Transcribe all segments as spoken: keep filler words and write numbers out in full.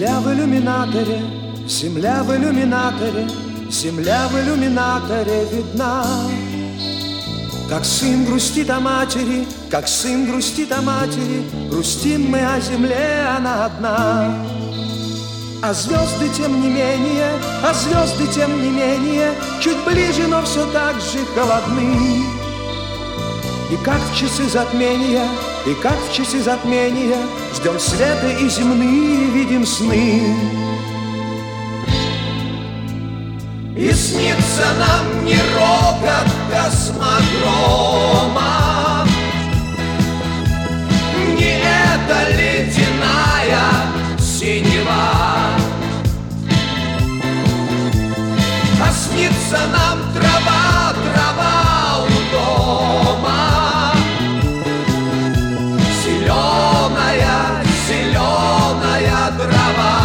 Земля в иллюминаторе, земля в иллюминаторе, земля в иллюминаторе видна. Как сын грустит о матери, как сын грустит о матери, грустим мы о земле, она одна. А звезды тем не менее, а звезды тем не менее, чуть ближе, но все так же холодны. И как в часы затмения, и как в часы затмения, ждем света и земные видим сны. И снится нам не рокот космодрома, не эта ледяная синева, а снится нам трава, трава у дома, зеленая, зеленая трава.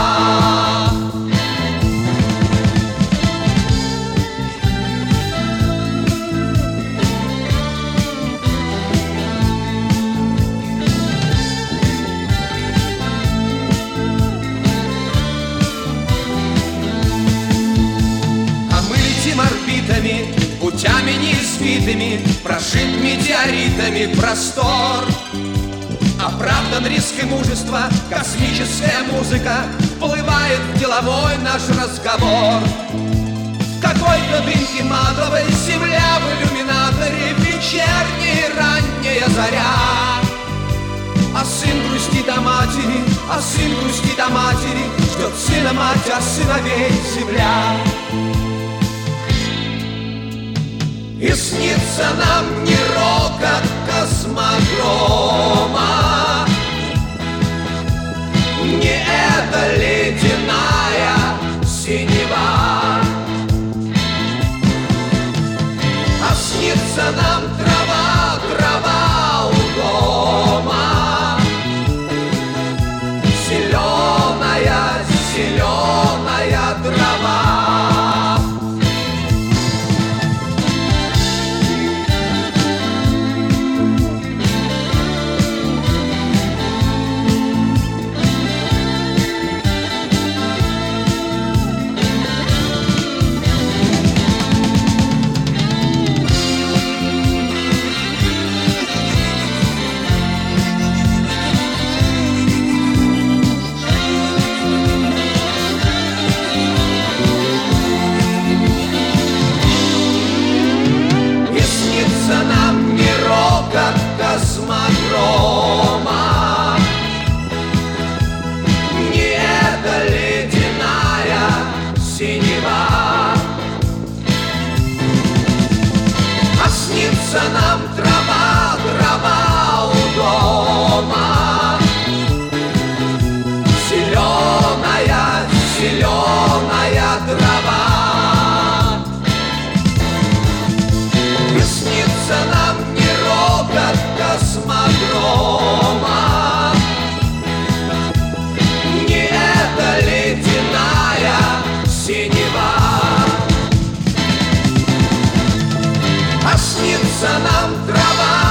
Орбитами, путями неизвитыми, прошит метеоритами простор. Оправдан риск и мужество, космическая музыка вплывает в деловой наш разговор. Какой-то дымки матовой, земля в иллюминаторе, вечерняя ранняя заря. А сын грустит о матери, а сын грустит о матери, ждет сына мать, а сыновей земля. И снится нам не рокот космодрома, не эта ледяная синева, а снится нам трава, трава у дома, зеленая, зеленая трава. Космодрома, не эта ледяная синева, а снится нам трава, трава у дома, зеленая, зеленая трава. И снится нам не рокот космодрома, не эта ледяная синева, а снится нам трава.